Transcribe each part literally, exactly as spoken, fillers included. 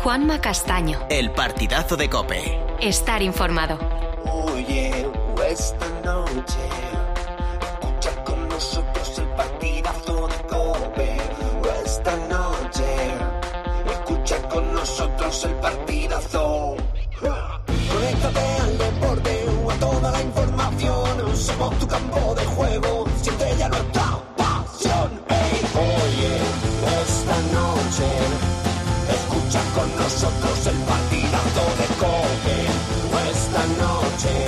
Juanma Castaño. El partidazo de COPE. Estar informado. Oye, esta noche escucha con nosotros el partidazo de COPE. Esta noche escucha con nosotros el partidazo. Conéctate al deporte o a toda la información. Somos tu campo de juego. Siente ya nuestra pasión. Hey, oye, esta noche escucha con nosotros el partidazo de COPE. Esta noche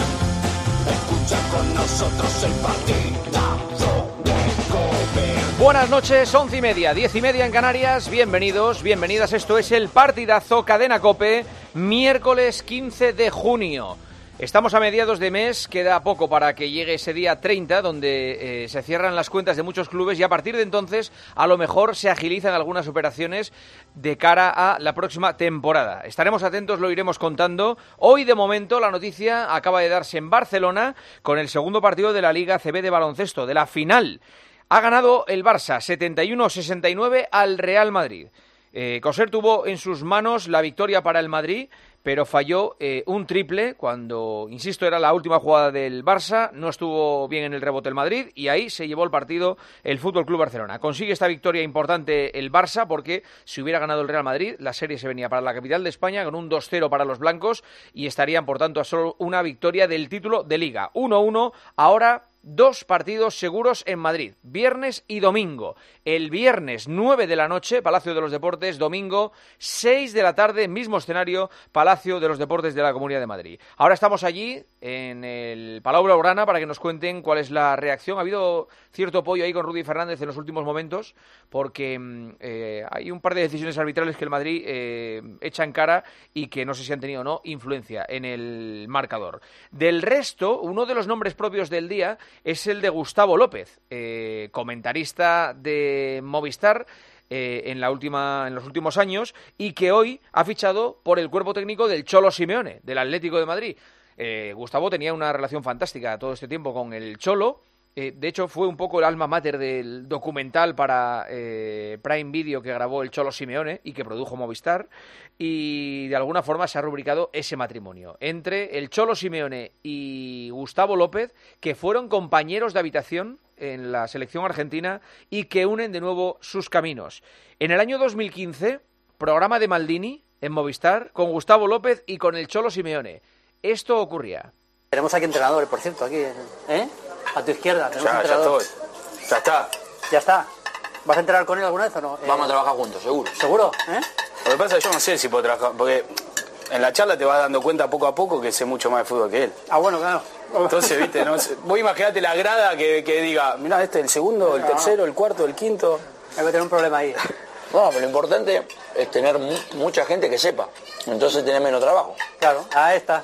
escucha con nosotros el partidazo de COPE. Buenas noches, once y media, diez y media en Canarias. Bienvenidos, bienvenidas. Esto es el partidazo Cadena COPE, miércoles quince de junio. Estamos a mediados de mes, queda poco para que llegue ese día treinta, donde eh, se cierran las cuentas de muchos clubes y a partir de entonces a lo mejor se agilizan algunas operaciones de cara a la próxima temporada. Estaremos atentos, lo iremos contando. Hoy, de momento, la noticia acaba de darse en Barcelona con el segundo partido de la Liga A C B de baloncesto, de la final. Ha ganado el Barça setenta y uno a sesenta y nueve al Real Madrid. Eh, Coser tuvo en sus manos la victoria para el Madrid, pero falló eh, un triple cuando, insisto, era la última jugada del Barça, no estuvo bien en el rebote el Madrid y ahí se llevó el partido el F C Barcelona. Consigue esta victoria importante el Barça porque si hubiera ganado el Real Madrid, la serie se venía para la capital de España con un dos cero para los blancos y estarían, por tanto, a solo una victoria del título de Liga. uno uno, ahora dos partidos seguros en Madrid, viernes y domingo. El viernes nueve de la noche, Palacio de los Deportes, domingo seis de la tarde, mismo escenario, Palacio de los Deportes de la Comunidad de Madrid. Ahora estamos allí, en el Palau Blaugrana, para que nos cuenten cuál es la reacción. Ha habido cierto apoyo ahí con Rudy Fernández en los últimos momentos, porque eh, hay un par de decisiones arbitrales que el Madrid eh, echa en cara y que no sé si han tenido o no influencia en el marcador. Del resto, uno de los nombres propios del día es el de Gustavo López, eh, comentarista de Movistar eh, en la última, en los últimos años y que hoy ha fichado por el cuerpo técnico del Cholo Simeone, del Atlético de Madrid. Eh, Gustavo tenía una relación fantástica todo este tiempo con el Cholo. Eh, de hecho, fue un poco el alma mater del documental para eh, Prime Video que grabó el Cholo Simeone y que produjo Movistar, y de alguna forma se ha rubricado ese matrimonio entre el Cholo Simeone y Gustavo López, que fueron compañeros de habitación en la selección argentina y que unen de nuevo sus caminos. En el año dos mil quince, programa de Maldini en Movistar con Gustavo López y con el Cholo Simeone. Esto ocurría. Tenemos aquí entrenadores, por cierto, aquí, ¿eh? A tu izquierda, tenemos ya, entrenador. Ya estoy. Ya está. Ya está. ¿Vas a entrenar con él alguna vez o no? Vamos eh... a trabajar juntos, seguro. ¿Seguro? ¿Eh? Lo que pasa es que yo no sé si puedo trabajar, porque en la charla te vas dando cuenta poco a poco que sé mucho más de fútbol que él. Ah, bueno, claro. Entonces, viste, no sé, vos imaginate la grada que, que diga, mirá, este es el segundo, el no, tercero, el cuarto, el quinto. Hay que tener un problema ahí. No, pero lo importante es tener mu mucha gente que sepa, entonces tener menos trabajo. Claro, ahí está.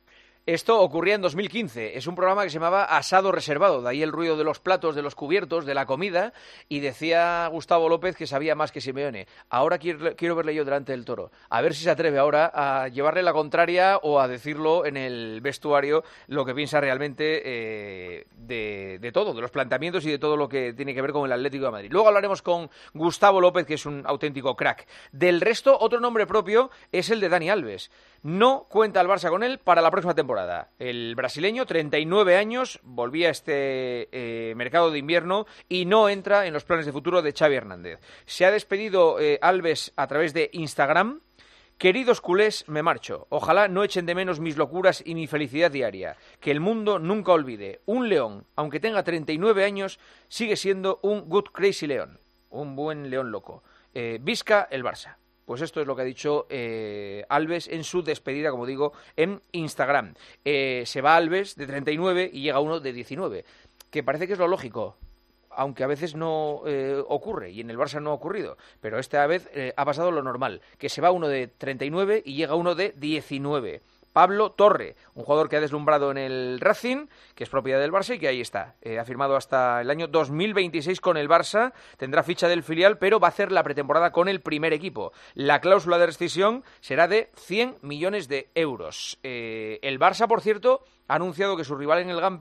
Esto ocurría en dos mil quince, es un programa que se llamaba Asado Reservado, de ahí el ruido de los platos, de los cubiertos, de la comida, y decía Gustavo López que sabía más que Simeone. Ahora quiero, quiero verle yo delante del toro, a ver si se atreve ahora a llevarle la contraria o a decirlo en el vestuario lo que piensa realmente eh, de, de todo, de los planteamientos y de todo lo que tiene que ver con el Atlético de Madrid. Luego hablaremos con Gustavo López, que es un auténtico crack. Del resto, otro nombre propio es el de Dani Alves. No cuenta el Barça con él para la próxima temporada. El brasileño, treinta y nueve años, volvía a este eh, mercado de invierno y no entra en los planes de futuro de Xavi Hernández. Se ha despedido eh, Alves a través de Instagram. Queridos culés, me marcho. Ojalá no echen de menos mis locuras y mi felicidad diaria. Que el mundo nunca olvide. Un león, aunque tenga treinta y nueve años, sigue siendo un good crazy león. Un buen león loco. Eh, Visca el Barça. Pues esto es lo que ha dicho eh, Alves en su despedida, como digo, en Instagram. Eh, se va Alves de treinta y nueve y llega uno de diecinueve, que parece que es lo lógico, aunque a veces no eh, ocurre, y en el Barça no ha ocurrido, pero esta vez eh, ha pasado lo normal, que se va uno de treinta y nueve y llega uno de diecinueve. Pablo Torre, un jugador que ha deslumbrado en el Racing, que es propiedad del Barça y que ahí está. Eh, ha firmado hasta el año dos mil veintiséis con el Barça, tendrá ficha del filial, pero va a hacer la pretemporada con el primer equipo. La cláusula de rescisión será de cien millones de euros. Eh, el Barça, por cierto, ha anunciado que su rival en el Gamper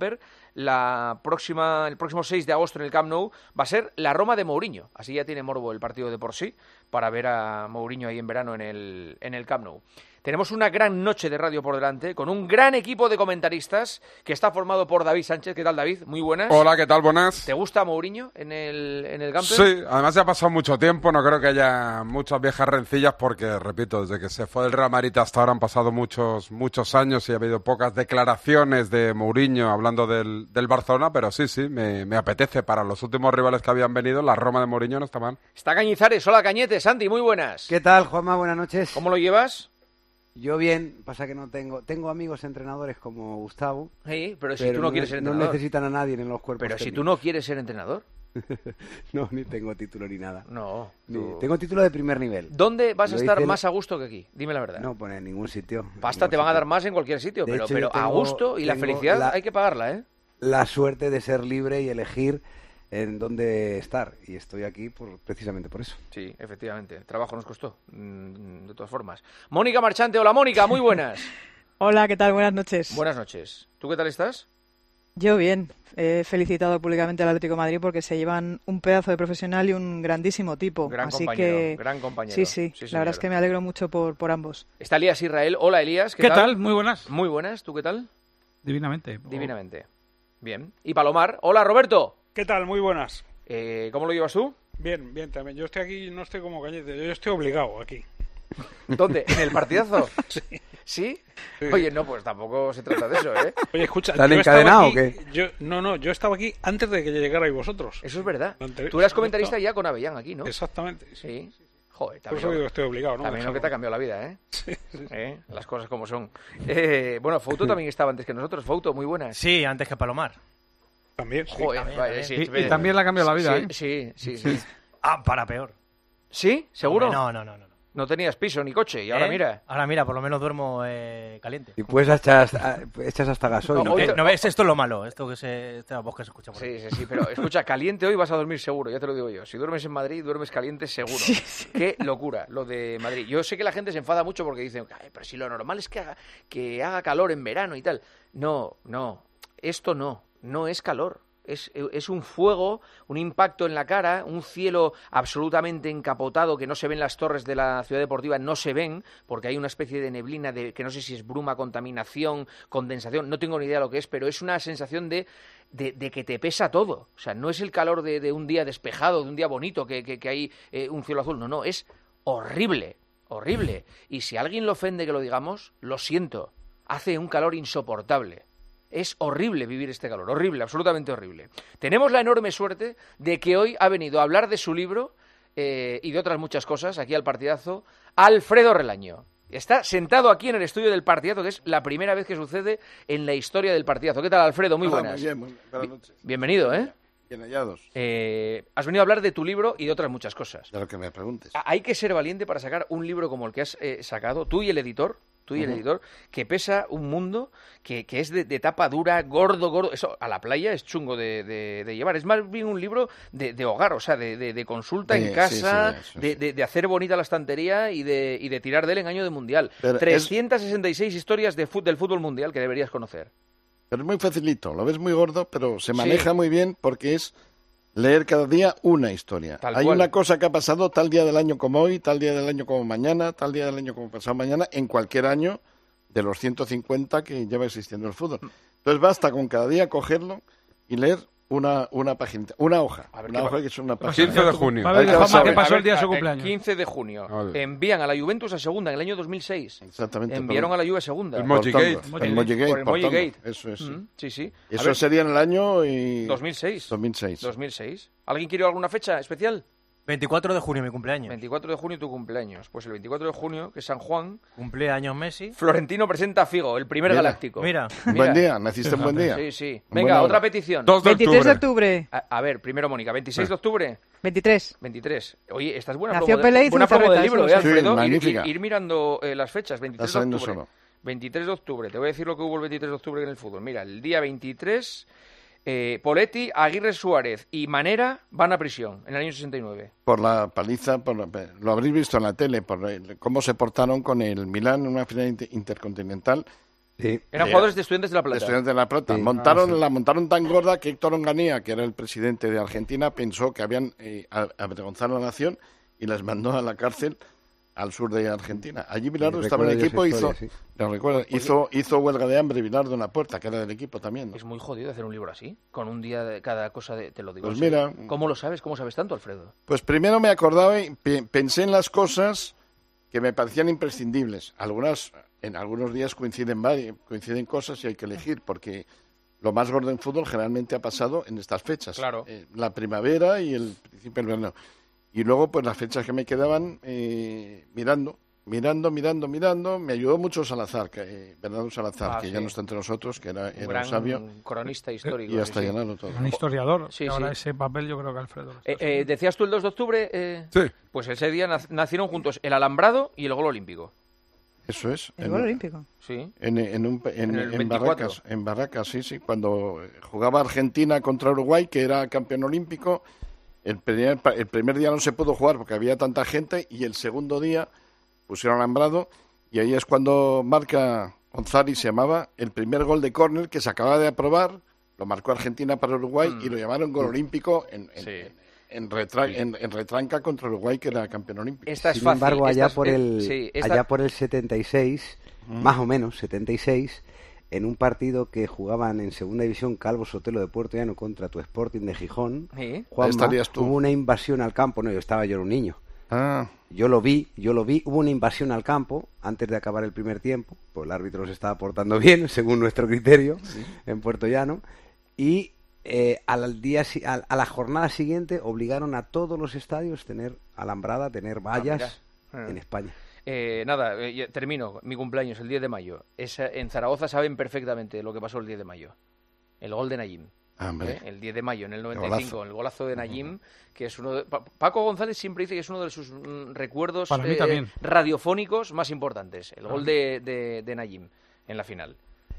la próxima, el próximo seis de agosto en el Camp Nou va a ser la Roma de Mourinho. Así ya tiene morbo el partido de por sí para ver a Mourinho ahí en verano en el, en el Camp Nou. Tenemos una gran noche de radio por delante, con un gran equipo de comentaristas que está formado por David Sánchez. ¿Qué tal, David? Muy buenas. Hola, ¿qué tal? Buenas. ¿Te gusta Mourinho en el, en el campo? Sí, además ya ha pasado mucho tiempo, no creo que haya muchas viejas rencillas porque, repito, desde que se fue del Real Madrid hasta ahora han pasado muchos muchos años y ha habido pocas declaraciones de Mourinho hablando del, del Barcelona, pero sí, sí, me, me apetece. Para los últimos rivales que habían venido, la Roma de Mourinho no está mal. Está Cañizares. Hola, Cañete. Santi, muy buenas. ¿Qué tal, Juanma? Buenas noches. ¿Cómo lo llevas? Yo bien, pasa que no tengo tengo amigos entrenadores como Gustavo. Sí, pero si pero tú no, no quieres ser entrenador. No necesitan a nadie en los cuerpos Pero técnicos. si tú no quieres ser entrenador. No, ni tengo título ni nada. No. Ni, Tú... Tengo título de primer nivel. ¿Dónde vas a Lo estar hice más el... a gusto que aquí? Dime la verdad. No, pues en ningún sitio. Pasta te van a dar más en cualquier sitio, De pero, hecho, pero yo tengo- a gusto y la tengo felicidad la- hay que pagarla, ¿eh? La suerte de ser libre y elegir en dónde estar. Y estoy aquí por, precisamente por eso. Sí, efectivamente. El trabajo nos costó, mm, de todas formas. Mónica Marchante. Hola, Mónica. Muy buenas. Hola, ¿qué tal? Buenas noches. Buenas noches. ¿Tú qué tal estás? Yo bien. He felicitado públicamente al Atlético de Madrid porque se llevan un pedazo de profesional y un grandísimo tipo. Gran Así compañero, que... gran compañero. Sí, sí, Sí, la verdad señor. es que me alegro mucho por, por ambos. Está Elías Israel. Hola, Elías. ¿Qué, ¿Qué tal? Muy buenas. Muy buenas. ¿Tú qué tal? Divinamente. Divinamente. Bien. Y Palomar. Hola, Roberto. ¿Qué tal? Muy buenas. Eh, ¿Cómo lo llevas tú? Bien, bien también. Yo estoy aquí, no estoy como Cañete, yo estoy obligado aquí. ¿Dónde? ¿En el partidazo? Sí. ¿Sí? Sí. Oye, no, pues tampoco se trata de eso, ¿eh? Oye, escucha, ¿Te han yo estaba encadenado aquí- o qué? Yo, no, no, yo estaba aquí antes de que llegarais vosotros. Eso es verdad. Lo anterior- Tú eras comentarista ya con Avellán aquí, ¿no? Exactamente. Sí. Joder, Por también, eso digo que estoy obligado, ¿no? también lo que te ha cambiado la vida, ¿eh? Sí, sí. ¿Eh? Las cosas como son. Eh, bueno, Fouto también estaba antes que nosotros. Fouto, muy buenas. Sí, antes que Palomar. También, sí. Joder, también, vaya, también. sí, Y, y también le ha cambiado la vida, sí, ¿eh? sí, sí, sí. Ah, para peor. ¿Sí? ¿Seguro? Hombre, no, no, no, no. No tenías piso ni coche y ahora ¿Eh? mira. Ahora mira, por lo menos duermo eh, caliente. Y pues echas, a- echas hasta gasoil. No, hoy Eh, te- ¿No ves? Esto es lo malo, esto que se, esta voz que se escucha por Sí, ahí. sí, sí, pero escucha, caliente hoy vas a dormir seguro, ya te lo digo yo. Si duermes en Madrid, duermes caliente seguro. Sí, sí. Qué locura lo de Madrid. Yo sé que la gente se enfada mucho porque dicen, "Ay, pero si lo normal es que haga, que haga calor en verano y tal". No, no, esto no, no es calor. Es, es un fuego, un impacto en la cara, un cielo absolutamente encapotado que no se ven las torres de la ciudad deportiva, no se ven, porque hay una especie de neblina de, que no sé si es bruma, contaminación, condensación, no tengo ni idea de lo que es, pero es una sensación de, de, de que te pesa todo. O sea, no es el calor de, de un día despejado, de un día bonito, que, que, que hay eh, un cielo azul, no, no, es horrible, horrible. Y si a alguien le ofende que lo digamos, lo siento, hace un calor insoportable. Es horrible vivir este calor, horrible, absolutamente horrible. Tenemos la enorme suerte de que hoy ha venido a hablar de su libro eh, y de otras muchas cosas, aquí al Partidazo, Alfredo Relaño. Está sentado aquí en el estudio del Partidazo, que es la primera vez que sucede en la historia del Partidazo. ¿Qué tal, Alfredo? Muy Hola, buenas. muy bien, muy buenas noches. Bienvenido, ¿eh? Bien hallados. Eh, Has venido a hablar de tu libro y de otras muchas cosas. De lo que me preguntes. Hay que ser valiente para sacar un libro como el que has eh, sacado, tú y el editor, tú y el Ujú. editor, que pesa un mundo, que, que es de, de tapa dura, gordo, gordo. Eso a la playa es chungo de, de- de llevar. Es más bien un libro de, de hogar, o sea, de, de- de consulta Sí, en sí, casa, sí, eso de, sí. de- de hacer bonita la estantería y de, y de tirar del engaño de mundial. Pero es- trescientas sesenta y seis historias de fut- del fútbol mundial que deberías conocer. Pero es muy facilito, lo ves muy gordo, pero se Sí. maneja muy bien porque es leer cada día una historia. Tal Hay cual. una cosa que ha pasado tal día del año como hoy, tal día del año como mañana, tal día del año como pasado mañana, en cualquier año de los ciento cincuenta que lleva existiendo el fútbol. Entonces basta con cada día cogerlo y leer una, una página, una hoja. A ver, Una ¿qué hoja pa- que es una qué página. quince de junio. Hay A ver, que Juanma, saber. ¿qué pasó el día de su A- cumpleaños? quince de junio. Vale. Envían a la Juventus a segunda en el año dos mil seis. Exactamente. Enviaron por- a la Juve a segunda. El Moji portando. Gate. El Moji Gate, Por el Moji portando. Gate. Eso es. sí. Mm, sí, sí. A Eso ver, sería en el año y... dos mil seis. dos mil seis. dos mil seis. ¿Alguien quiere alguna fecha especial? veinticuatro de junio, mi cumpleaños. veinticuatro de junio tu cumpleaños. Pues el veinticuatro de junio, que es San Juan, Cumpleaños Messi. Florentino presenta a Figo, el primer Mira. galáctico. Mira. Un buen día, naciste un buen día. Sí, sí. En Venga, buena otra hora. petición. dos de veintitrés de octubre. octubre. A, a ver, primero Mónica, veintiséis de octubre, veintitrés. veintitrés. Oye, esta es buena Nació promo, Pelé de, y buena promo del Zubizarreta, libro, eso ¿eh, sí. Alfredo? Sí, Ir- magnífica. ir, ir mirando eh, las fechas, veintitrés Está de saliendo octubre. solo. veintitrés de octubre, te voy a decir lo que hubo el veintitrés de octubre en el fútbol. Mira, el día veintitrés, eh, Poletti, Aguirre Suárez y Manera van a prisión en el año sesenta y nueve. Por la paliza, por la- lo habréis visto en la tele, por el- cómo se portaron con el Milán en una final inter- intercontinental. Sí. Eran Eh, jugadores de Estudiantes de La Plata. de Estudiantes de La Plata. Sí. Montaron, Ah, sí. La montaron tan gorda que Héctor Onganía, que era el presidente de Argentina, pensó que habían eh, a- avergonzado a la nación y las mandó a la cárcel al sur de Argentina. Allí Bilardo Sí, estaba en el recuerdo yo equipo, esa hizo, historia, sí. lo recuerdo, hizo, hizo huelga de hambre Bilardo en la puerta, que era del equipo también, ¿no? Es muy jodido hacer un libro así, con un día de cada cosa, de, te lo digo. Pues en serio. mira. ¿Cómo lo sabes? ¿Cómo sabes tanto, Alfredo? Pues primero me acordaba y pe- pensé en las cosas que me parecían imprescindibles. Algunas, en algunos días coinciden vari- coinciden cosas y hay que elegir, porque lo más gordo en fútbol generalmente ha pasado en estas fechas. Claro. Eh, la primavera y el principio del verano. Y luego, pues las fechas que me quedaban eh, mirando, mirando, mirando, mirando. Me ayudó mucho Salazar, que, eh, Bernardo Salazar, Ah, que sí. ya no está entre nosotros, que era, Un era gran un sabio. cronista histórico. Y hasta sí, sí. llenarlo todo. Un historiador. Sí, que ahora sí. ese papel yo creo que Alfredo. lo está Eh, eh, ¿Decías tú el dos de octubre? Eh, Sí. Pues ese día nac- nacieron juntos el Alambrado y el Gol Olímpico. Eso es. El En- gol olímpico. Sí. En, en, un- en- En el en veinticuatro. Barracas, en Barracas, sí, sí. Cuando jugaba Argentina contra Uruguay, que era campeón olímpico, el primer, pa- el primer día no se pudo jugar porque había tanta gente y el segundo día pusieron alambrado y ahí es cuando marca González, se llamaba, el primer gol de córner que se acaba de aprobar, lo marcó Argentina para Uruguay Mm. y lo llamaron gol olímpico en, en, Sí. en- en retra- en- en retranca contra Uruguay, que era campeón olímpico. Esta es Sin fácil. embargo, esta allá es- por eh, el sí, esta- allá por el setenta y seis, más o menos setenta y seis, en un partido que jugaban en segunda división Calvo Sotelo de Puerto Llano contra tu Sporting de Gijón, Sí. Juanma, Ahí estarías tú. hubo una invasión al campo. No, yo estaba yo era un niño. Ah, Yo lo vi, yo lo vi, hubo una invasión al campo antes de acabar el primer tiempo, pues el árbitro se estaba portando bien, según nuestro criterio, en Puerto Llano, y eh, al día, si- a, a la jornada siguiente obligaron a todos los estadios tener alambrada, tener vallas mira. en España. Eh, nada, eh, ya- termino. Mi cumpleaños, el diez de mayo. Es, eh, en Zaragoza saben perfectamente lo que pasó el diez de mayo. El gol de Nayim. hombre. ¿eh? El diez de mayo, en el noventa y cinco, golazo. el golazo de Nayim, que es uno de... Pa- Paco González siempre dice que es uno de sus mm, recuerdos Para mí eh, también. radiofónicos más importantes, el gol de, de, de Nayim en la final.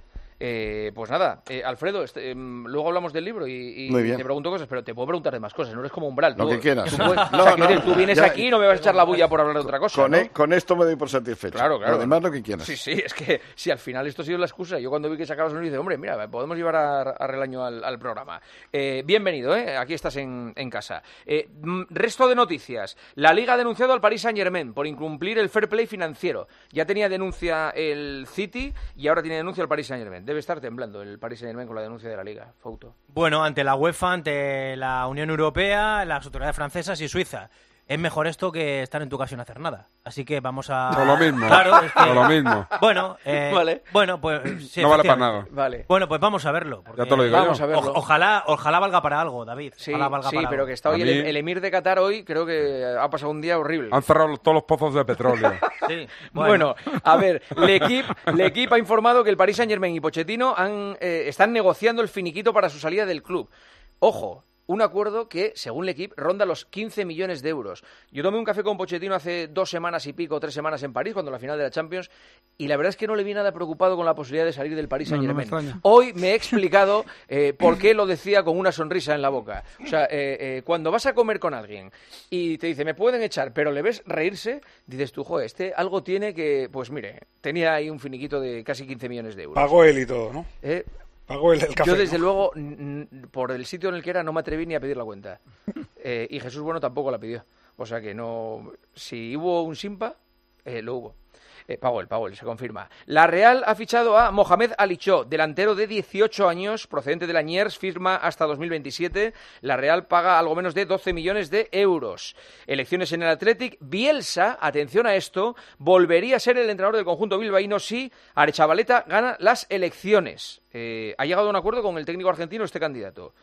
Eh, pues nada, eh, Alfredo, este, em, luego hablamos del libro y, y Muy bien. te pregunto cosas, pero te puedo preguntar de más cosas, no eres como Umbral. Lo tú- que quieras. tú puedes- No, o sea, quiero no, decir, tú vienes ya- aquí y no me vas a echar la bulla por hablar de otra cosa, Con, ¿no? e- con esto me doy por satisfecho. Claro, claro. Además, lo que quieras. Sí, sí, es que si al final esto ha sido la excusa. Yo cuando vi que sacabas un dice, hombre, mira, podemos llevar a, a Relaño al, al programa. Eh, bienvenido, ¿eh? Aquí estás en, en casa. Eh, mm, resto de noticias. La Liga ha denunciado al Paris Saint-Germain por incumplir el fair play financiero. Ya tenía denuncia el City y ahora tiene denuncia el Paris Saint-Germain. Debe estar temblando el Paris Saint-Germain con la denuncia de la Liga. Fouto. Bueno, ante la UEFA, ante la Unión Europea, las autoridades francesas y Suiza. Es mejor esto que estar en tu casa y no hacer nada. Así que vamos a... O lo mismo. Claro, es que- O lo mismo. Bueno, eh, Vale. bueno, pues... sí, No vale para efectivamente. nada. Vale. Bueno, pues vamos a verlo. porque- Ya te lo digo Vamos yo. a verlo. O- ojalá, ojalá valga para algo, David. Sí, Ojalá valga sí, para pero algo. que está hoy A el, mí- el emir de Qatar hoy, creo que ha pasado un día horrible. Han cerrado todos los pozos de petróleo. Sí, Bueno, a ver, L'Equipe ha informado que el Paris Saint-Germain y Pochettino han, eh, están negociando el finiquito para su salida del club. Ojo, un acuerdo que, según L'Equipe, ronda los quince millones de euros. Yo tomé un café con Pochettino hace dos semanas y pico, tres semanas en París, cuando la final de la Champions, y la verdad es que no le vi nada preocupado con la posibilidad de salir del Paris No, no me Saint-Germain. extraña. Hoy me he explicado eh, por qué lo decía con una sonrisa en la boca. O sea, eh, eh, cuando vas a comer con alguien y te dice, me pueden echar, pero le ves reírse, dices tú, joder, este algo tiene que... Pues mire, tenía ahí un finiquito de casi quince millones de euros. Pagó él y todo, ¿no? Eh, Pagó él el café. Yo, desde ¿no? luego, n- n- por el sitio en el que era, no me atreví ni a pedir la cuenta. Eh, y Jesús Bueno tampoco la pidió. O sea que no... Si hubo un simpa, eh, lo hubo. Eh, pagó él, pagó él, se confirma. La Real ha fichado a Mohamed Alicho, delantero de dieciocho años, procedente de la Niers, firma hasta dos mil veintisiete. La Real paga algo menos de doce millones de euros. Elecciones en el Athletic. Bielsa, atención a esto, volvería a ser el entrenador del conjunto bilbaíno si Arechavaleta gana las elecciones. Eh, ha llegado a un acuerdo con el técnico argentino este candidato.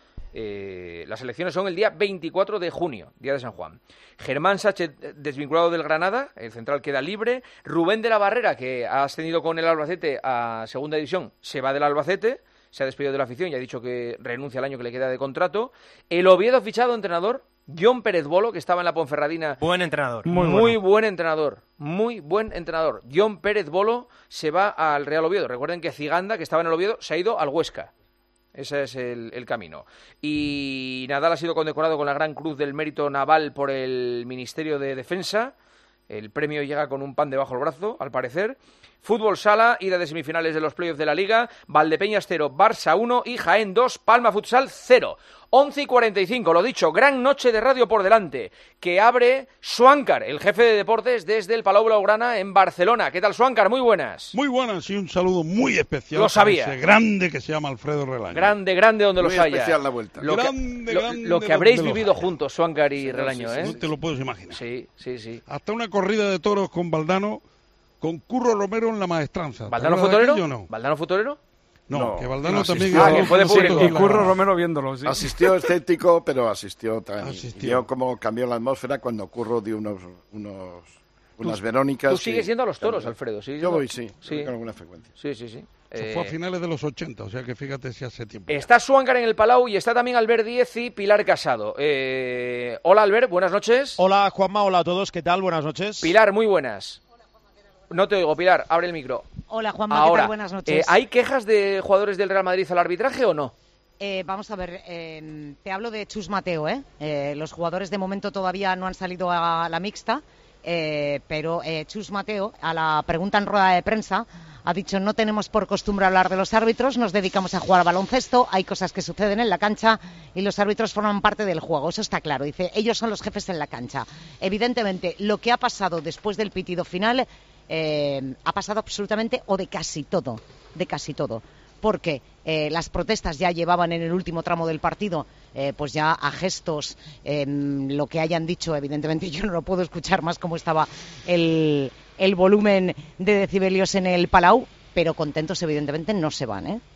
Eh, las elecciones son el día veinticuatro de junio, día de San Juan. Germán Sánchez, desvinculado del Granada, el central queda libre. Rubén de la Barrera, que ha ascendido con el Albacete a segunda división, se va del Albacete, se ha despedido de la afición y ha dicho que renuncia al año que le queda de contrato. El Oviedo fichado entrenador, John Pérez Bolo, que estaba en la Ponferradina. Buen entrenador. Muy, Muy bueno. buen entrenador, muy buen entrenador. John Pérez Bolo se va al Real Oviedo. Recuerden que Ziganda, que estaba en el Oviedo, se ha ido al Huesca. Ese es el, el camino. Y Nadal ha sido condecorado con la Gran Cruz del Mérito Naval por el Ministerio de Defensa. El premio llega con un pan debajo del brazo, al parecer. Fútbol Sala, ida de semifinales de los playoffs de la Liga, Valdepeñas cero, Barça uno y Jaén dos, Palma Futsal cero. once y cuarenta y cinco, lo dicho, gran noche de radio por delante, que abre Suáncar, el jefe de deportes desde el Palau Blaugrana en Barcelona. ¿Qué tal, Suáncar? Muy buenas. Muy buenas y un saludo muy especial. Lo sabía. Para ese grande que se llama Alfredo Relaño. Grande, grande donde Muy los haya. especial la vuelta. Lo grande, que, lo, grande lo que habréis donde los vivido haya. juntos, Suáncar y Sí, Relaño, sí, sí, ¿eh? No te lo puedes imaginar. Sí, sí, sí. Hasta una corrida de toros con Valdano, con Curro Romero en la maestranza. ¿Te ¿Valdano acuerdas de futorero? aquello o no? ¿Valdano futorero? No, No, que Valdano no también... asistió. Ah, que fue de público. Y Curro Romero viéndolo, sí. Asistió escéptico, pero asistió también. Asistió. Vio cómo cambió la atmósfera cuando Curro dio unos, unos, unas Verónicas. Tú sigues y- yendo a los toros, Alfredo. ¿sigues Yo yendo? voy, sí, Sí. voy con alguna frecuencia. Sí, sí, sí. Eso Eh, fue a finales de los ochenta, o sea que fíjate si hace tiempo. Está Suáncar en el Palau y está también Albert Díez y Pilar Casado. Eh, hola, Albert, buenas noches. Hola, Juanma, hola a todos, ¿qué tal? Buenas noches. Pilar, muy buenas. No te oigo, Pilar, abre el micro. Hola, Juanma, Ahora, ¿qué tal? Buenas noches. eh, ¿hay quejas de jugadores del Real Madrid al arbitraje o no? Eh, vamos a ver, eh, te hablo de Chus Mateo, ¿eh? Eh, Los jugadores de momento todavía no han salido a la mixta, eh, pero eh, Chus Mateo, a la pregunta en rueda de prensa, ha dicho: no tenemos por costumbre hablar de los árbitros, nos dedicamos a jugar baloncesto, hay cosas que suceden en la cancha y los árbitros forman parte del juego, eso está claro. Dice, ellos son los jefes en la cancha. Evidentemente, lo que ha pasado después del pitido final eh, ha pasado absolutamente o de casi todo, de casi todo. Porque eh, las protestas ya llevaban en el último tramo del partido, eh, pues ya a gestos, eh, lo que hayan dicho, evidentemente yo no lo puedo escuchar más como estaba el, el volumen de decibelios en el Palau, pero contentos evidentemente no se van, ¿eh?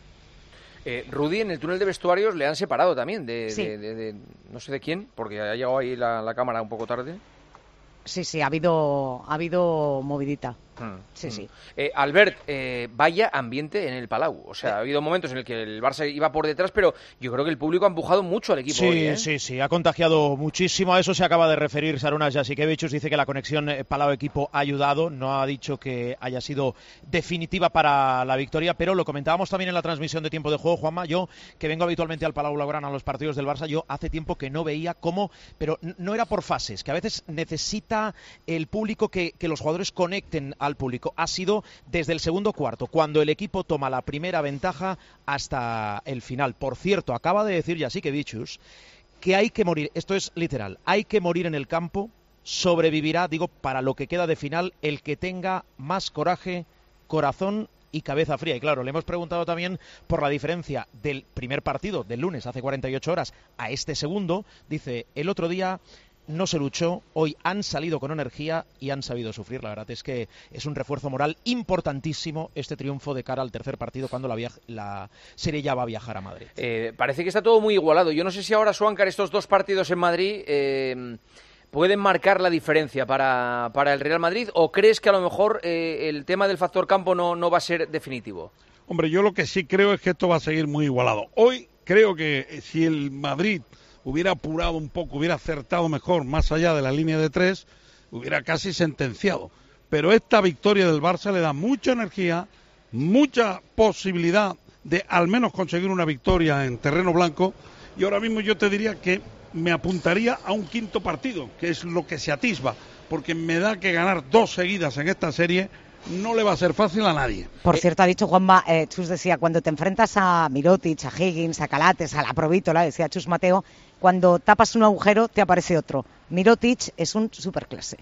Eh, Rudy, en el túnel de vestuarios le han separado también de, Sí. de- de- de- no sé de quién, porque ha llegado ahí la, la cámara un poco tarde. Sí, sí, ha habido, ha habido movidita. Mm, Sí, mm. sí. Eh, Albert, eh, vaya ambiente en el Palau. O sea, ha habido momentos en el que el Barça iba por detrás, pero yo creo que el público ha empujado mucho al equipo Sí, hoy, ¿eh? sí, sí, ha contagiado muchísimo. A eso se acaba de referir Sarunas Jasikevičius. Dice que la conexión eh, Palau-equipo ha ayudado. No ha dicho que haya sido definitiva para la victoria, pero lo comentábamos también en la transmisión de tiempo de juego, Juanma. Yo, que vengo habitualmente al Palau Blaugrana a los partidos del Barça, yo hace tiempo que no veía cómo, pero n- no era por fases, que a veces necesita el público que, que los jugadores conecten al público. Ha sido desde el segundo cuarto, cuando el equipo toma la primera ventaja, hasta el final. Por cierto, acaba de decir Jasikevičius que hay que morir, esto es literal, hay que morir en el campo, sobrevivirá, digo, para lo que queda de final, el que tenga más coraje, corazón y cabeza fría. Y claro, le hemos preguntado también por la diferencia del primer partido del lunes, hace cuarenta y ocho horas, a este segundo. Dice, el otro día no se luchó, hoy han salido con energía y han sabido sufrir. La verdad es que es un refuerzo moral importantísimo este triunfo de cara al tercer partido, cuando la, viaj- la serie ya va a viajar a Madrid. Eh, parece que está todo muy igualado. Yo no sé si ahora, Suáncar, estos dos partidos en Madrid eh, pueden marcar la diferencia para, para el Real Madrid, o crees que a lo mejor eh, el tema del factor campo no, no va a ser definitivo. Hombre, yo lo que sí creo es que esto va a seguir muy igualado. Hoy creo que eh, si el Madrid hubiera apurado un poco, hubiera acertado mejor más allá de la línea de tres, hubiera casi sentenciado. Pero esta victoria del Barça le da mucha energía, mucha posibilidad de al menos conseguir una victoria en terreno blanco, y ahora mismo yo te diría que me apuntaría a un quinto partido, que es lo que se atisba, porque me da que ganar dos seguidas en esta serie no le va a ser fácil a nadie. Por cierto, ha dicho Juanma, eh, Chus decía, cuando te enfrentas a Mirotic, a Higgins, a Calates, a la Provítola, decía Chus Mateo, cuando tapas un agujero te aparece otro. Mirotic es un superclase.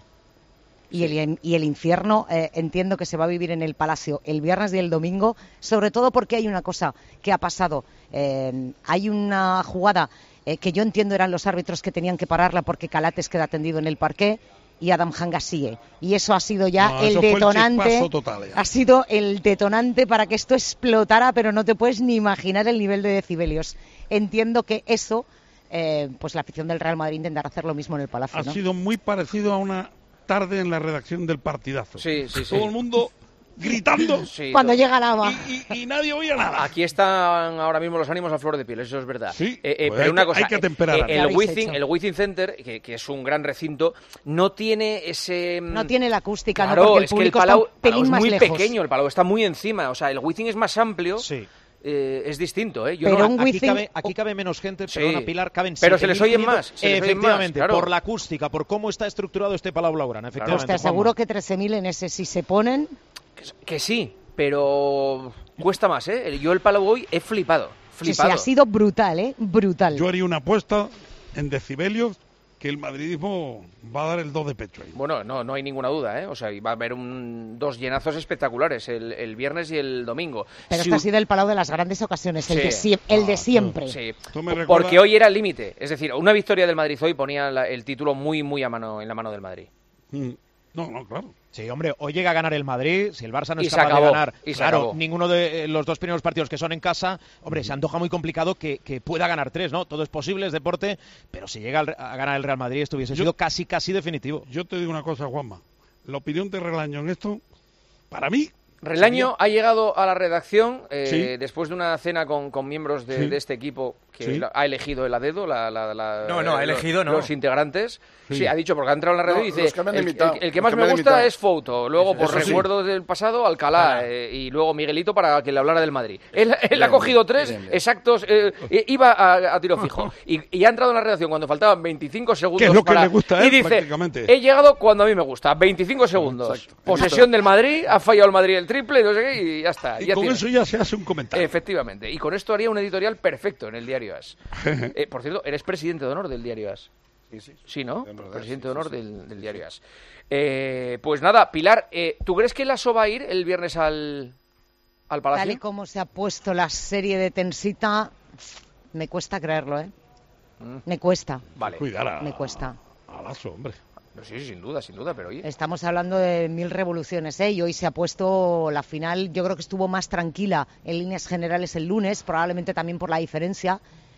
Y el, y el infierno eh, entiendo que se va a vivir en el Palacio el viernes y el domingo, sobre todo porque hay una cosa que ha pasado. Eh, hay una jugada eh, que yo entiendo eran los árbitros que tenían que pararla porque Calates queda tendido en el parqué y Adam Hanga sigue. Y eso ha sido ya No, el eso fue el detonante. chispazo total, ya. Ha sido el detonante para que esto explotara, pero no te puedes ni imaginar el nivel de decibelios. Entiendo que eso, eh, pues la afición del Real Madrid intentará hacer lo mismo en el Palacio, Ha ¿no? sido muy parecido a una tarde en la redacción del partidazo. Sí, sí, sí. Todo el mundo gritando Sí, Cuando todo. llega el ama. y, y nadie oía nada. Aquí están ahora mismo los ánimos a flor de piel, eso es verdad. Sí, Eh, eh, pues pero hay una que- cosa, hay que atemperar eh, algo. ¿Qué el habéis Wizzing, hecho? el Wizzing Center, que, que es un gran recinto, no tiene ese... mm, No tiene la acústica, Claro, ¿no? Porque el es que el público Palau, está un pelín Palau es más muy lejos. pequeño, el Palau está muy encima, o sea, el Wizzing es más amplio, Sí. eh, es distinto, ¿eh? Yo Pero no- un Aquí Wizzing- cabe, aquí cabe menos gente, Sí. perdona Pilar, caben Pero se les siete mil oyen más, se les oyen más, efectivamente, claro. por la acústica, por cómo está estructurado este Palau Blaugrana, Pues efectivamente. te aseguro Juanma. que trece mil en ese, si se ponen, Que, que sí, pero cuesta más, ¿eh? Yo el Palau hoy he flipado, flipado. Sí, sí, ha sido brutal, ¿eh? Brutal. Yo haría una apuesta en decibelios que el madridismo va a dar el dos de pecho ahí. Bueno, no, no hay ninguna duda, ¿eh? O sea, va a haber un, dos llenazos espectaculares el, el viernes y el domingo. Pero si... este ha sido el Palau de las grandes ocasiones, el, sí. de, sie el de siempre. Sí, recuerdas... porque hoy era el límite. Es decir, una victoria del Madrid hoy ponía la, el título muy, muy a mano, en la mano del Madrid. Mm. No, no, claro. Sí, hombre, hoy llega a ganar el Madrid, si el Barça no y es capaz acabó, de ganar, y se claro, acabó. ninguno de los dos primeros partidos que son en casa, hombre, mm. se antoja muy complicado que, que pueda ganar tres, ¿no? Todo es posible, es deporte, pero si llega a ganar el Real Madrid esto hubiese yo, sido casi, casi definitivo. Yo te digo una cosa, Juanma, la opinión de Relaño en esto, para mí... Relaño ha llegado a la redacción eh, sí. después de una cena con, con miembros de, sí. de este equipo que sí. ha elegido el a dedo, la, la, la, no, no, ha elegido, los, no. los integrantes. Sí. Sí, ha dicho, porque ha entrado en la red no, y dice, el, el, el, el que más me gusta es Fouto, luego por recuerdos sí. del pasado, Alcalá, ah. eh, y luego Miguelito para que le hablara del Madrid. Él, él bien, ha cogido tres bien, bien. exactos, eh, iba a, a tiro fijo, y, y ha entrado en la redacción cuando faltaban veinticinco segundos ¿Qué es lo para... que le gusta a él, y dice, he llegado cuando a mí me gusta, veinticinco segundos, exacto. Posesión del Madrid, ha fallado el Madrid el triple, no sé qué, y ya está. Y ya con tiene. Eso ya se hace un comentario. Efectivamente, y con esto haría un editorial perfecto en el diario As. eh, por cierto, eres presidente de honor del diario As. Sí, sí. Sí, ¿no? Verdad, presidente sí, de honor sí, sí. Del, del diario As. Eh, pues nada, Pilar, eh, ¿tú crees que Lasso va a ir el viernes al, al Palacio? Tal y como se ha puesto la serie de Tensita, me cuesta creerlo, ¿eh? Mm. Me cuesta. Vale. Cuidar a, me cuesta. A Lasso, hombre. No, sí, sin duda, sin duda, pero oye. Estamos hablando de mil revoluciones, ¿eh? Y hoy se ha puesto la final, yo creo que estuvo más tranquila en líneas generales el lunes, probablemente también por la diferencia,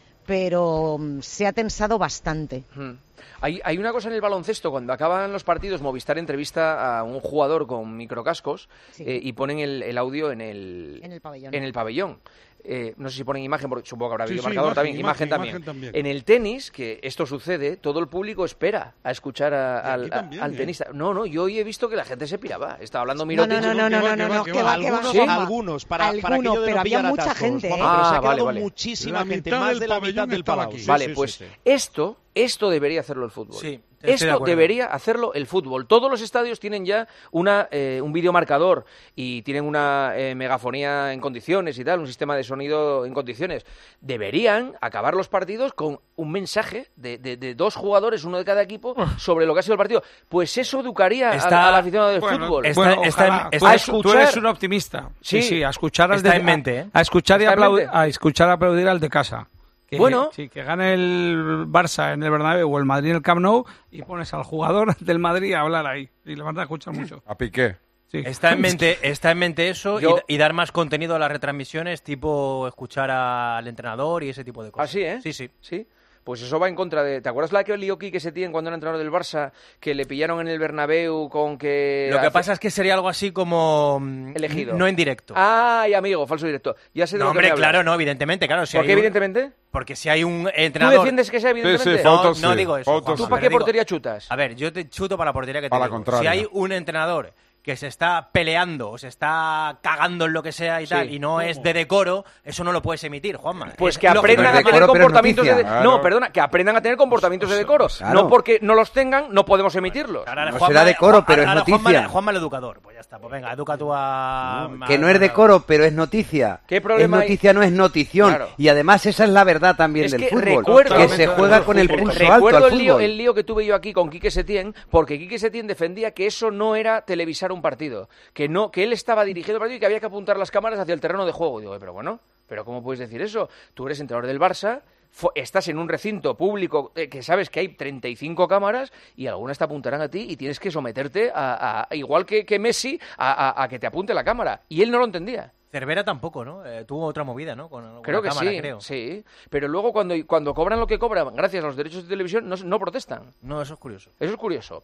pero um, se ha tensado bastante. Hmm. Hay, hay una cosa en el baloncesto, cuando acaban los partidos, Movistar entrevista a un jugador con microcascos sí. eh, y ponen el, el audio en el, en el pabellón. En el pabellón. Eh, no sé si ponen imagen, porque supongo que habrá sí, videomarcador sí, también, imagen, imagen, también. imagen también. En el tenis, que esto sucede, todo el público espera a escuchar a, al, también, al ¿eh? tenista. No, no, yo hoy he visto que la gente se piraba. Estaba hablando Mirotic. No, no, no, no, no, no, no, que va, que va. Algunos, ¿Sí? algunos, para, Alguno, para aquello de pero no había pillar mucha atascos, gente, ¿eh? Juanma, Ah, pero se ha quedado vale, vale. muchísima La gente, mitad más del de la mitad del estaba Palau. aquí. Vale, Sí, sí, pues sí, sí. esto, esto debería hacerlo el fútbol. Sí, estoy de esto acuerdo. debería hacerlo el fútbol. Todos los estadios tienen ya una eh, un videomarcador y tienen una eh, megafonía en condiciones y tal, un sistema de sonido en condiciones. Deberían acabar los partidos con un mensaje de, de, de dos jugadores, uno de cada equipo, sobre lo que ha sido el partido. Pues eso educaría Está, al, al aficionado del bueno, fútbol. Está, bueno, está, ojalá. está, Tú, a eres, escuchar... tú eres un optimista. Sí, sí, a escuchar al está de, en mente, ¿eh? a, a escuchar y Está en aplaudir, mente. a escuchar aplaudir al de casa. Que, Bueno. sí, que gane el Barça en el Bernabéu o el Madrid en el Camp Nou y pones al jugador del Madrid a hablar ahí. Y le van a escuchar mucho. A Piqué. Sí. Está en mente, está en mente eso Yo- y, y dar más contenido a las retransmisiones, tipo escuchar al entrenador y ese tipo de cosas. Así, ¿eh? Sí, sí. Sí. Pues eso va en contra de... ¿Te acuerdas la que lió Quique Setién cuando era entrenador del Barça? Que le pillaron en el Bernabéu con que... Lo que hace- pasa es que sería algo así como... mm, Elegido. No en directo. Ay, amigo, falso directo. Ya sé de no, lo que hombre, me hablas. claro, no, evidentemente, claro. Si ¿Por hay qué un- evidentemente? Porque si hay un ¿Tú entrenador... defiendes que sea evidentemente? Sí, No, Fotos no sí, digo eso. fotos Juanma, ¿Tú sí. para qué pero digo- portería chutas? A ver, yo te chuto para la portería que te Para la digo. contraria. Si hay un entrenador que se está peleando o se está cagando en lo que sea y Sí. tal, y no es de decoro, eso no lo puedes emitir, Juanma. Pues Es que lógico. aprendan Pero a es tener decoro, pero es comportamientos de... noticia. No, Claro. perdona, que aprendan a tener comportamientos de decoro. Claro. No porque no los tengan, no podemos emitirlos. Ahora, No Juanma- será decoro, Juan- pero es ahora noticia. Juanma, Juanma el educador. Pues ya está, pues venga, educa tú a... a- Que no es decoro, pero es noticia. ¿Qué problema es hay? noticia, no es notición. Claro. Y además esa es la verdad también Es del que fútbol. recuerdo- que se juega con el Re- pulso Recuerdo alto al el lío, fútbol. el lío que tuve yo aquí con Quique Setién, porque Quique Setién defendía que eso no era televisar un partido, que no, que él estaba dirigiendo el partido y que había que apuntar las cámaras hacia el terreno de juego. Digo, pero bueno, pero ¿cómo puedes decir eso? Tú eres entrenador del Barça, fo- estás en un recinto público eh, que sabes que hay treinta y cinco cámaras y algunas te apuntarán a ti y tienes que someterte a, a- igual que, que Messi, a, a- a que te apunte la cámara. Y él no lo entendía. Cervera tampoco, ¿no? Eh, tuvo otra movida, ¿no? Con alguna Creo que cámara, sí, creo. sí. Pero luego cuando, cuando cobran lo que cobran, gracias a los derechos de televisión, no, no protestan. No, eso es curioso. Eso es curioso.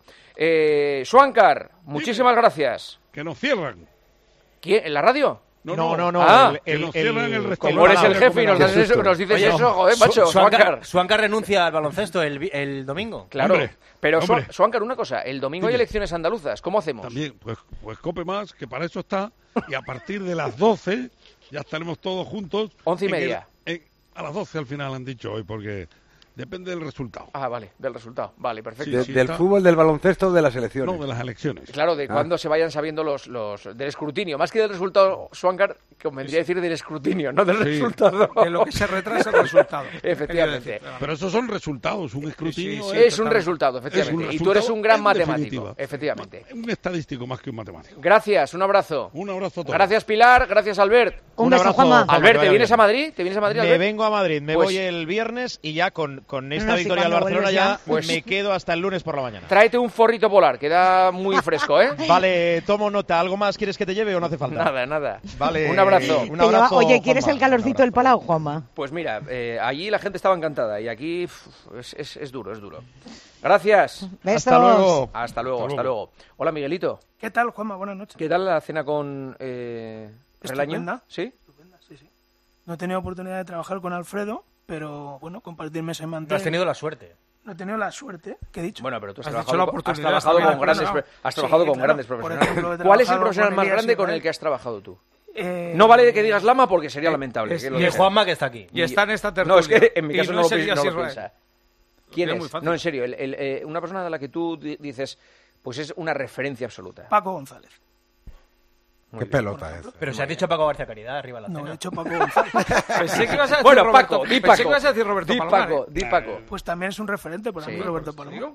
Eh, Suancar, muchísimas gracias. Que nos cierran. ¿Quién? ¿En la radio? No, No, no, no. Ah, que nos cierran el restaurante. Como eres el jefe y nos, Qué das eso- susto. nos dices Oye, eso, joder, macho, Su- Suancar. Suancar, Suancar renuncia al baloncesto el, vi- el domingo. Claro, Hombre, pero Su- hombre. Suancar, una cosa, el domingo hay Dime. elecciones andaluzas, ¿cómo hacemos? También, pues, pues cope más, que para eso está. Y a partir de las doce ya estaremos todos juntos. Once y en el- media. en- a las doce al final han dicho hoy, porque Depende del resultado. Ah, vale, del resultado. Vale, perfecto. De, del fútbol, del baloncesto o de las elecciones. No, de las elecciones. Claro, de Ah. cuando se vayan sabiendo los, los... del escrutinio. Más que del resultado, Swankar, convendría decir del escrutinio, no del Sí. resultado. De lo que se retrasa el resultado. Efectivamente. Pero esos son resultados, un escrutinio. Sí, sí, es un resultado, efectivamente. Es un y tú eres resultado un gran en matemático, definitiva. efectivamente. Un estadístico más que un matemático. Gracias, un abrazo. Un abrazo a todos. Gracias, Pilar. Gracias, Albert. Un Un beso, abrazo, Juanma. Juanma, Albert, que ¿te vaya vienes bien. a Madrid? ¿Te vienes a Madrid, Me Albert? vengo a Madrid, me Pues- voy el viernes y ya con, con esta No, sí, victoria del cuando Barcelona vuelves ya ya. Pues- me quedo hasta el lunes por la mañana. Tráete un forrito polar, que da muy fresco, ¿eh? Vale, tomo nota. ¿Algo más quieres que te lleve o no hace falta? Nada, nada. Vale. Un abrazo. Un Te lleva- abrazo, Oye, ¿quieres Juanma. el calorcito del Palau, Juanma? Pues mira, eh, allí la gente estaba encantada y aquí uf, es, es- es duro, es duro. Gracias. Besos. Hasta luego. Hasta luego, hasta luego. Hola, Miguelito. ¿Qué tal, Juanma? Buenas noches. ¿Qué tal la cena con eh, Relaño? Estupenda. ¿Sí? Sí, sí. No he tenido oportunidad de trabajar con Alfredo, pero bueno, compartir mesa y No mantel. has tenido la suerte. No he tenido la suerte, que he dicho. Bueno, pero tú has Has trabajado, dicho la con- has oportunidad, trabajado también con has grandes, pasado. pro- has Sí, trabajado con claro. grandes Por profesionales. ejemplo, he ¿Cuál es el trabajado profesional con más Elías grande con Israel. el que has trabajado tú? Eh, No vale que digas Lama porque sería lamentable. es- que lo Y el digas. Juanma que está aquí. Y está en esta No, tertulia. es que en mi Y caso no, no lo, es pi- Elías no lo Israel. piensa. ¿Quién Es es? muy fácil. No, en serio, el- el, eh, una persona de la que tú di- dices, pues es una referencia absoluta. Paco González. Qué pelota es. Pero se ha dicho Paco García Caridad arriba de la No, cena. he dicho Paco González. Pensé que ibas a decir Bueno, Roberto, Paco, di pensé Paco. que ibas a decir Roberto Di Palomar, Paco, ¿eh? di Paco. Pues también es un referente para Sí, mí, Roberto pues, Palomar.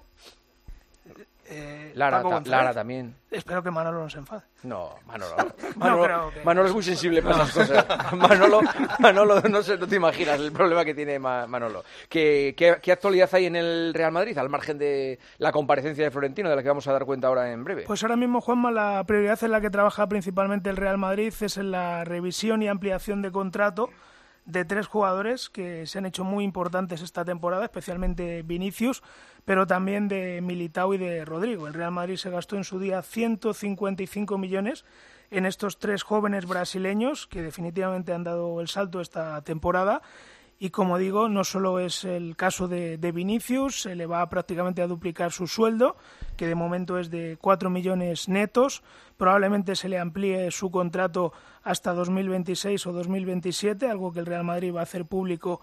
Eh, Lara, Paco ta- González. Lara también. Espero que Manolo no se enfade. No, Manolo. No Manolo, creo que- Manolo es muy sensible para esas cosas. Manolo, Manolo no, sé, no te imaginas el problema que tiene Ma- Manolo. ¿Qué, qué, qué actualidad hay en el Real Madrid, al margen de la comparecencia de Florentino, de la que vamos a dar cuenta ahora en breve? Pues ahora mismo, Juanma, la prioridad en la que trabaja principalmente el Real Madrid es en la revisión y ampliación de contrato de tres jugadores que se han hecho muy importantes esta temporada, especialmente Vinicius, pero también de Militao y de Rodrigo. El Real Madrid se gastó en su día ciento cincuenta y cinco millones en estos tres jóvenes brasileños que definitivamente han dado el salto esta temporada. Y como digo, no solo es el caso de, de Vinicius, se le va prácticamente a duplicar su sueldo, que de momento es de cuatro millones netos. Probablemente se le amplíe su contrato hasta dos mil veintiséis o dos mil veintisiete, algo que el Real Madrid va a hacer público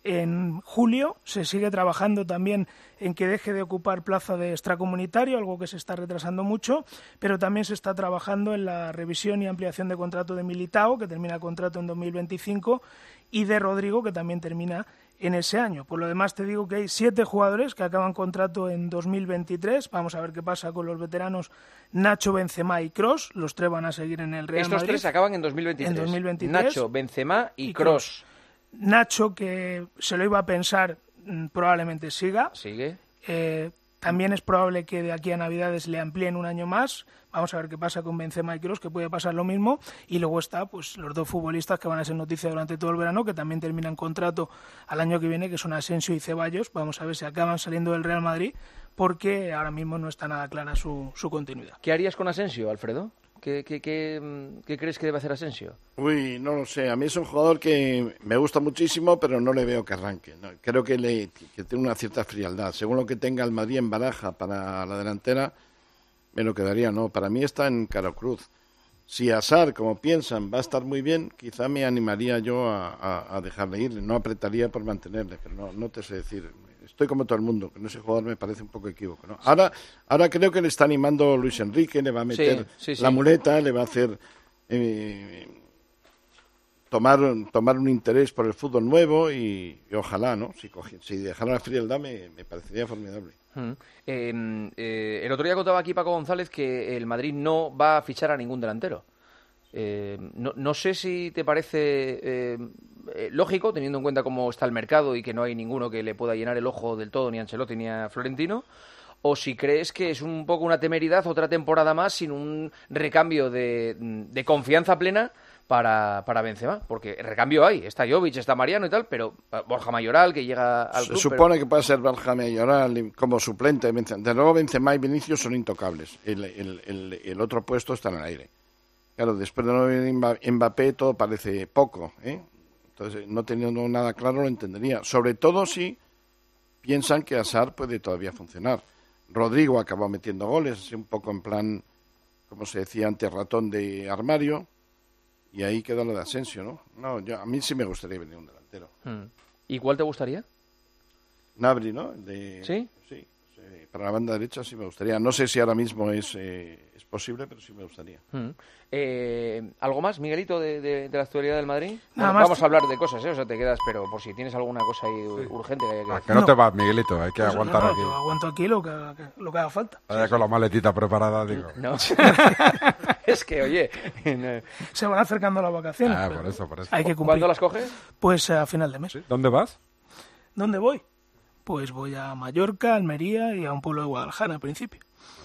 en julio. Se sigue trabajando también en que deje de ocupar plaza de extracomunitario, algo que se está retrasando mucho, pero también se está trabajando en la revisión y ampliación de contrato de Militao, que termina el contrato en dos mil veinticinco, y de Rodrigo, que también termina en ese año. Por lo demás, te digo que hay siete jugadores que acaban contrato en dos mil veintitrés. Vamos a ver qué pasa con los veteranos Nacho, Benzema y Kroos. Los tres van a seguir en el Real Estos Madrid. tres acaban en dos mil veintitrés. En dos mil veintitrés. Nacho, Benzema y, Y Kroos. Nacho, que se lo iba a pensar, mm, probablemente siga. Sigue. Eh, también es probable que de aquí a Navidades le amplíen un año más. Vamos a ver qué pasa con Benzema y Kroos, que puede pasar lo mismo. Y luego está pues los dos futbolistas que van a ser noticia durante todo el verano, que también terminan contrato al año que viene, que son Asensio y Ceballos. Vamos a ver si acaban saliendo del Real Madrid, porque ahora mismo no está nada clara su, su continuidad. ¿Qué harías con Asensio, Alfredo? ¿Qué, qué, qué, mm, qué crees que debe hacer Asensio? Uy, no lo sé. A mí es un jugador que me gusta muchísimo, pero no le veo que arranque. No, creo que, le, que tiene una cierta frialdad. Según lo que tenga el Madrid en baraja para la delantera, me lo quedaría. No, para mí está en cara cruz. Si Hazard, como piensan, va a estar muy bien, quizá me animaría yo a, a, a dejarle ir. No apretaría por mantenerle, pero no, no te sé decir. Estoy como todo el mundo, que ese jugador me parece un poco equívoco, ¿no? Ahora, ahora creo que le está animando Luis Enrique, le va a meter Sí, sí, la sí. muleta, le va a hacer eh, tomar, tomar un interés por el fútbol nuevo y, y ojalá, ¿no? Si, cogi- si dejara la frialdad me, me parecería formidable. Mm. Eh, eh, el otro día contaba aquí Paco González que el Madrid no va a fichar a ningún delantero. Eh, no, no sé si te parece eh, eh, lógico, teniendo en cuenta cómo está el mercado y que no hay ninguno que le pueda llenar el ojo del todo, ni a Ancelotti ni a Florentino, o si crees que es un poco una temeridad otra temporada más sin un recambio de, de confianza plena para, para Benzema, porque recambio hay, está Jovic, está Mariano y tal, pero Borja Mayoral que llega al Se club, supone pero- que puede ser Borja Mayoral como suplente. de Benzema. De luego Benzema y Vinicius son intocables. El, el, el, el otro puesto está en el aire. Claro, después de no ver Mba- Mbappé todo parece poco, ¿eh? Entonces, no teniendo nada claro lo entendería. Sobre todo si piensan que Hazard puede todavía funcionar. Rodrigo acabó metiendo goles, así un poco en plan, como se decía antes, ratón de armario. Y ahí queda lo de Asensio, ¿no? No, yo, a mí sí me gustaría venir un delantero. Mm. ¿Y cuál te gustaría? Gnabry, ¿no? De, ¿Sí? Sí, sí, para la banda derecha sí me gustaría. No sé si ahora mismo es, eh, es posible, pero sí me gustaría. Mm. Eh, ¿Algo más, Miguelito, de, de, de la actualidad del Madrid? Nada Bueno, más. vamos a hablar de cosas, ¿eh? O sea, te quedas, pero por si tienes alguna cosa ahí urgente. Que, Ah, que no, No. te vas, Miguelito, hay que Pues aguantar nada, aquí. yo aguanto aquí lo que, lo que haga falta. Vaya con la maletita preparada, digo. No. Es que, oye... no. Se van acercando las vacaciones. Ah, pero por eso, por eso. Hay que cumplir. ¿Cuándo las coges? Pues a final de mes. ¿Dónde vas? ¿Dónde voy? Pues voy a Mallorca, Almería y a un pueblo de Guadalajara, en principio.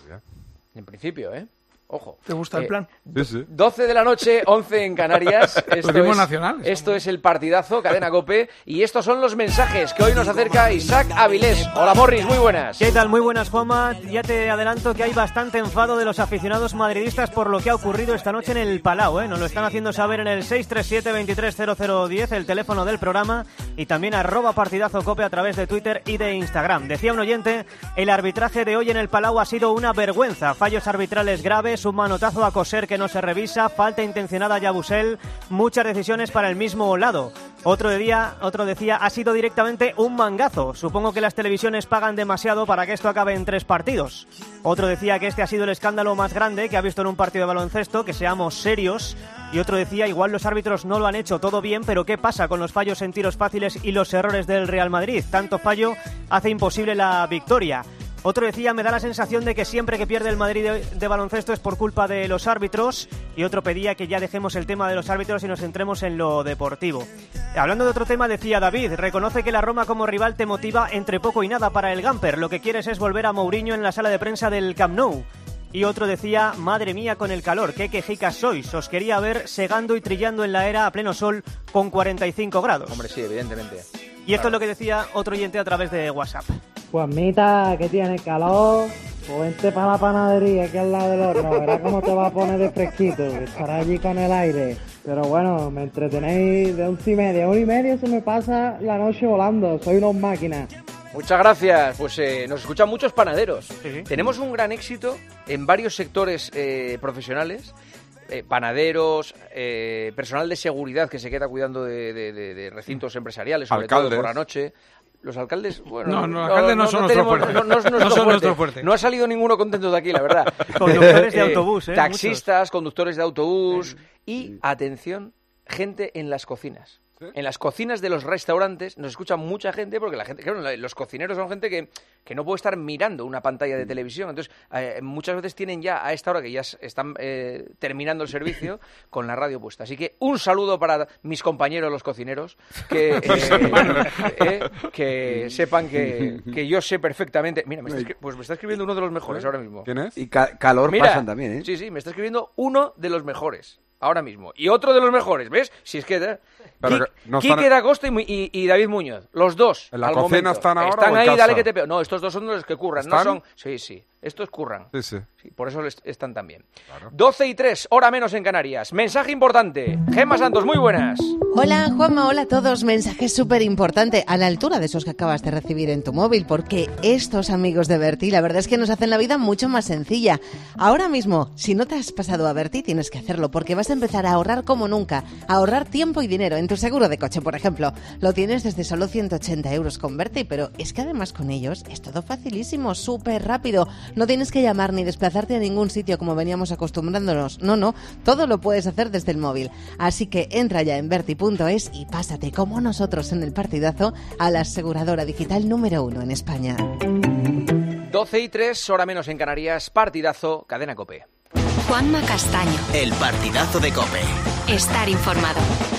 En principio, ¿eh? Ojo. ¿Te gusta el Eh, plan? Sí, sí. doce de la noche, once en Canarias. Esto, Turismo es, nacional. esto es el partidazo, Cadena COPE. Y estos son los mensajes que hoy nos acerca Isaac Avilés. Hola, Morris, muy buenas. ¿Qué tal? Muy buenas, Juanma. Ya te adelanto que hay bastante enfado de los aficionados madridistas por lo que ha ocurrido esta noche en el Palau, ¿eh? Nos lo están haciendo saber en el seis tres siete, veintitrés cero cero diez, el teléfono del programa, y también arroba partidazo cope a través de Twitter y de Instagram. Decía un oyente, el arbitraje de hoy en el Palau ha sido una vergüenza. Fallos arbitrales graves, un manotazo a Coser que no se revisa, falta intencionada a Yabusel, muchas decisiones para el mismo lado. Otro, día, otro decía, ha sido directamente un mangazo. Supongo que las televisiones pagan demasiado para que esto acabe en tres partidos. Otro decía que este ha sido el escándalo más grande que ha visto en un partido de baloncesto, que seamos serios. Y otro decía, igual los árbitros no lo han hecho todo bien, pero ¿qué pasa con los fallos en tiros fáciles y los errores del Real Madrid? Tanto fallo hace imposible la victoria. Otro decía, me da la sensación de que siempre que pierde el Madrid de, de baloncesto es por culpa de los árbitros. Y otro pedía que ya dejemos el tema de los árbitros y nos centremos en lo deportivo. Hablando de otro tema, decía David, reconoce que la Roma como rival te motiva entre poco y nada para el Gamper. Lo que quieres es volver a Mourinho en la sala de prensa del Camp Nou. Y otro decía, madre mía con el calor, qué quejicas sois. Os quería ver segando y trillando en la era a pleno sol con cuarenta y cinco grados. Hombre, sí, evidentemente. Y esto es lo que decía otro oyente a través de WhatsApp. Pues Mita, que tiene calor, pues vente para la panadería aquí al lado del horno, verás cómo te va a poner de fresquito, estará allí con el aire. Pero bueno, me entretenéis de once y media, una y media se me pasa la noche volando, soy unos máquinas. Muchas gracias. Pues eh, nos escuchan muchos panaderos. Sí. Tenemos un gran éxito en varios sectores eh, profesionales. Eh, panaderos, eh, personal de seguridad que se queda cuidando de, de, de, de recintos empresariales, sobre Alcaldes. todo por la noche. Los alcaldes, bueno... No, no, los alcaldes no, no son nuestro fuerte. No, no, no, es nuestro no son fuerte. nuestro fuerte. No ha salido ninguno contento de aquí, la verdad. Conductores de autobús, ¿eh? Taxistas, muchos. Conductores de autobús y, atención, gente en las cocinas. ¿Sí? En las cocinas de los restaurantes nos escucha mucha gente porque la gente, claro, los cocineros son gente que, que no puede estar mirando una pantalla de televisión. Entonces, eh, muchas veces tienen ya a esta hora que ya están eh, terminando el servicio con la radio puesta. Así que un saludo para mis compañeros los cocineros que, eh, eh, que sepan que, que yo sé perfectamente. Mira, me está, pues me está escribiendo uno de los mejores ahora mismo. ¿Quién es? Y ca calor Mira, pasan también, ¿eh? Sí, sí, me está escribiendo uno de los mejores. Ahora mismo. Y otro de los mejores, ¿ves? Si es que... Eh, Pero Quique, no Quique están... da Costa y, y, y David Muñoz. Los dos. ¿En la al cocina momento. están ahora Están o en ahí, casa? dale que te pego. No, estos dos son los que curran. ¿Están? No son... Sí, sí. Estos curran. Sí, sí. Sí, por eso les están también. Claro. doce y tres, hora menos en Canarias. Mensaje importante. Gemma Santos, muy buenas. Hola, Juanma, hola a todos. Mensaje súper importante, a la altura de esos que acabas de recibir en tu móvil, porque estos amigos de Berti, la verdad es que nos hacen la vida mucho más sencilla. Ahora mismo, si no te has pasado a Berti, tienes que hacerlo, porque vas a empezar a ahorrar como nunca. A ahorrar tiempo y dinero en tu seguro de coche, por ejemplo. Lo tienes desde solo ciento ochenta euros con Berti, pero es que además con ellos es todo facilísimo, súper rápido. No tienes que llamar ni desplazarte a ningún sitio como veníamos acostumbrándonos. No, no, todo lo puedes hacer desde el móvil. Así que entra ya en berti punto es y pásate como nosotros en el partidazo a la aseguradora digital número uno en España. doce y tres, hora menos en Canarias, partidazo, Cadena COPE. Juanma Castaño. El partidazo de COPE. Estar informado.